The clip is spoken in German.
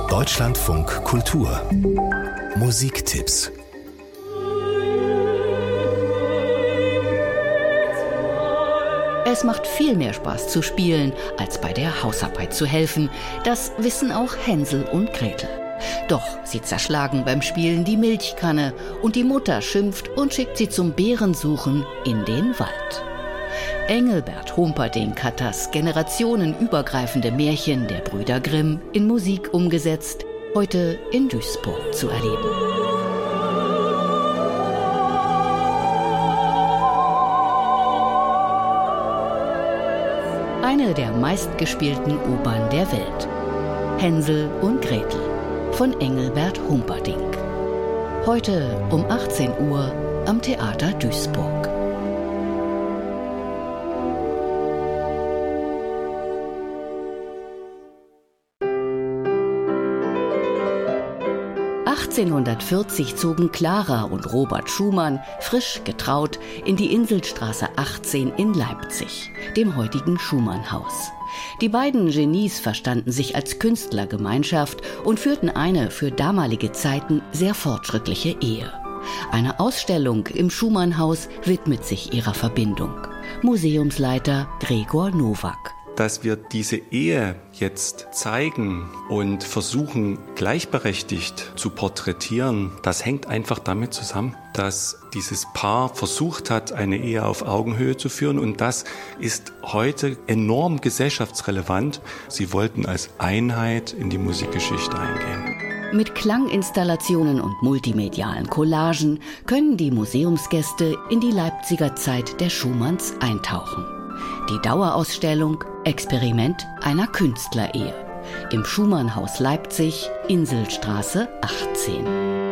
Deutschlandfunk Kultur Musiktipps. Es macht viel mehr Spaß zu spielen, als bei der Hausarbeit zu helfen. Das wissen auch Hänsel und Gretel. Doch sie zerschlagen beim Spielen die Milchkanne und die Mutter schimpft und schickt sie zum Bärensuchen in den Wald. Engelbert Humperdinck hat das generationenübergreifende Märchen der Brüder Grimm in Musik umgesetzt, heute in Duisburg zu erleben. Eine der meistgespielten Opern der Welt. Hänsel und Gretel von Engelbert Humperdinck. Heute um 18 Uhr am Theater Duisburg. (1840) zogen Clara und Robert Schumann, frisch getraut, in die Inselstraße 18 in Leipzig, dem heutigen Schumannhaus. Die beiden Genies verstanden sich als Künstlergemeinschaft und führten eine für damalige Zeiten sehr fortschrittliche Ehe. Eine Ausstellung im Schumannhaus widmet sich ihrer Verbindung. Museumsleiter Gregor Nowak. Dass wir diese Ehe jetzt zeigen und versuchen, gleichberechtigt zu porträtieren, das hängt einfach damit zusammen, dass dieses Paar versucht hat, eine Ehe auf Augenhöhe zu führen, und das ist heute enorm gesellschaftsrelevant. Sie wollten als Einheit in die Musikgeschichte eingehen. Mit Klanginstallationen und multimedialen Collagen können die Museumsgäste in die Leipziger Zeit der Schumanns eintauchen. Die Dauerausstellung Experiment einer Künstlerehe im Schumannhaus Leipzig, Inselstraße 18.